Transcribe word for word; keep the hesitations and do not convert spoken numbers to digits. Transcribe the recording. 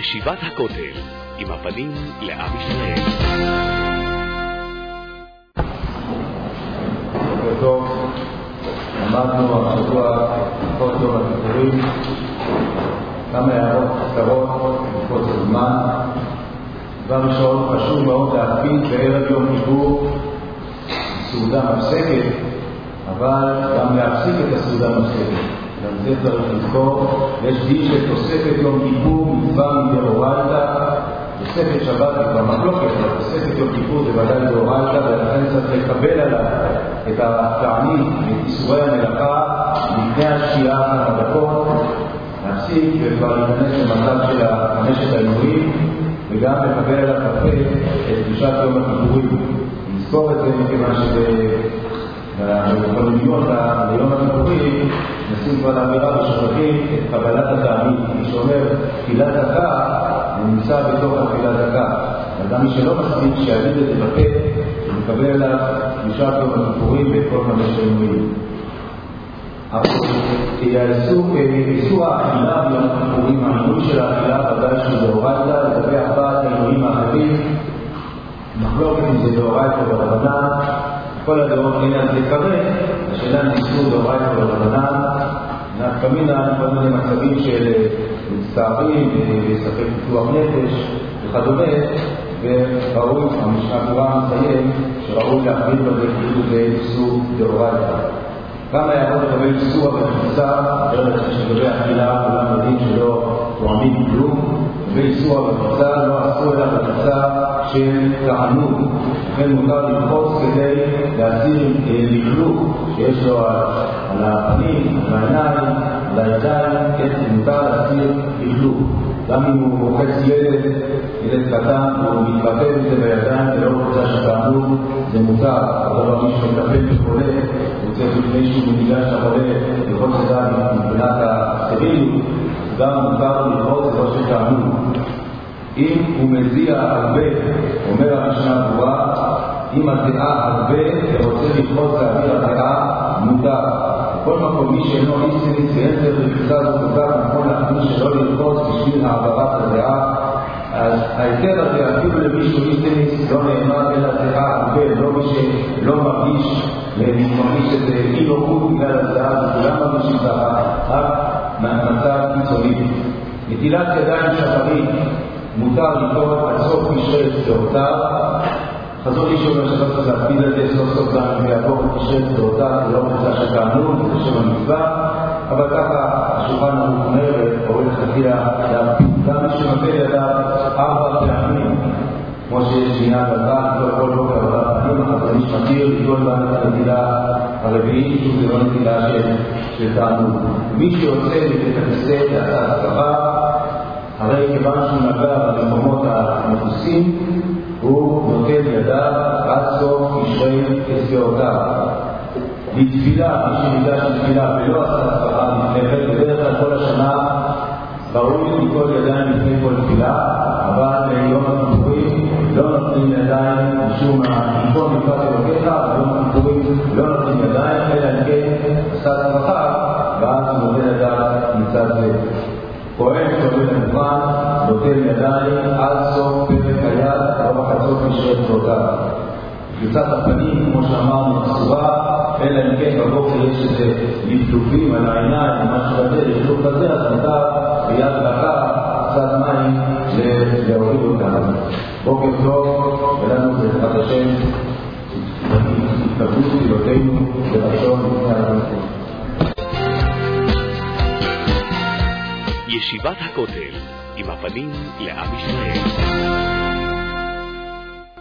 ישיבת הכותל, עם הפנים לעם ישראל. בוקר טוב, למדנו השבוע הלכות יום הכיפורים, כמה הערות קצרות בכל זמן. דבר ראשון, חשוב מאוד להקפיד בערב יום כיפור סעודה מפסקת, אבל גם להפסיק את הסעודה מפסקת. גם זה צריך לזכור. יש דין של תוספת יום כיפור, מצווה מדאורייתא. תוספת שבת היא כבר מחלוקת, תוספת יום כיפור זה ודאי דאורייתא, ולכן צריך לקבל עליו את התענית ואת איסורי המלאכה לפני השקיעה כמה דקות, להפסיק וכבר להיכנס למצב של חמשת האירועים, וגם לקבל עליו קפה את קדושת יום הכיפורים. נזכור את זה מכיוון שבחלומיות ליום הכיפורים נשים כבר לאמירה ושוכחים את קבלת התענית. מי שאומר תפילת דקה נמצא בתוך התפילת דקה, אבל גם מי שלא מספיק שיגיד את זה בפה ומקבל עליו קדושת יום הכיפורים ואת כל חמש האירועים. איסור האכילה ביום הכיפורים, העינוי של האכילה ודאי שהוא דאורייתא. לגבי ארבעת האירועים האחרים מחלוקת אם זה דאורייתא או ברבנן, כל הדעות אין על זה כבד. השאלה אם איסור דאורייתא או ברבנן, נפקא מינה כל מיני מצבים של מצטערים וספק פיתוח נפש וכדומה, וראוי, המשנה ברורה מסיים שראוי להכריז בזה כאילו זה איסור דאורייתא. כמה הערות לגבי איסור המחיצה, לגבי אכילה, כולם יודעים שלא תואמים כלום. לגבי איסור המחיצה, לא עשו אלא מחיצה של תענוג, לכן מותר ללחוץ כדי להסיר לכלוך שיש לו על הפנים, על העיניים, על הידיים, מותר להסיר לכלוך. גם אם הוא מוחץ ילד, ילד קטן, הוא מתבטא מזה בידיים ולא רוצה שתענוג, זה מותר. אבל מי שמטפל בחולה, הוא צריך לפני שהוא מניגש לחולה לכל צדה מבחינת הסטריליות, גם מותר ללחוץ זה לא שתענוג. אם הוא מזיע הרבה, אומר המשנה ברורה, אם הזיעה הרבה ורוצה ללחוץ להעביר הזיעה, מותר. בכל מקום מי שאינו איסטניס ואין צריך ללחיצה זו מותר, נכון להכניס שלא ללחוץ בשביל העברת הזיעה. אז ההיתר הזה אפילו למישהו איסטניס לא נאמר אלא זיעה הרבה, לא מי שלא מרגיש ומרגיש את אי נוחות בגלל הזיעה, וכולם מרגישים ככה, רק מהמצב קיצוני. נטילת ידיים שחרית מותר לקרוא עד סוף קשרי צדעותיו. חזור לי שאומר שלא צריך להקפיד על זה, סוף סוף גם לעבור את קשרי צדעותיו, זה לא מצא שתענוג, זה שם המצווה, אבל ככה השולחן ערוך אומר וקורא לחתילה גם מי שמקבל עליו ארבע פעמים, כמו שיש עניין בזמן, לא כל בוקר ארבע פעמים, החזון איש מכיר, לכל בן את הנטילה הרביעית, שוב זה לא נטילה של תענוג. מי שיוצא לבית הכיסא לעשה הסקרה, הרי כיוון שהוא נגע במקומות המכוסים, הוא נוטל ידיו עד סוף קשרי אצבעותיו. לתפילה, מי שניגש לתפילה ולא עשה הסקרה לפני, בדרך כלל כל השנה ראוי לנטול ידיים לפני כל תפילה, אבל ביום הכיפורים לא נותנים ידיים משום העיקרון מפת אלוקיך, ביום הכיפורים לא נותנים ידיים, אלא אם כן עשה הסקרה, ואז הוא נוטל ידיו מצד זה. כהן שעובד המובן נוטל ידיים עד סוף פרק היד, לא בחצות קשרי אצבעותיו. קריצת הפנים, כמו שאמרנו, אסורה, אלא אם כן בבוקר יש איזה לפלופים על העיניים, משהו כזה, לפלוף כזה, אז מותר ביד רכה, קצת מים, להוריד אותם. בוקר טוב, ולנו בעזרת השם, התקבלו תפילותינו ברצון לפני הרמקול. ישיבת הכותל, עם הפנים לעם ישראל.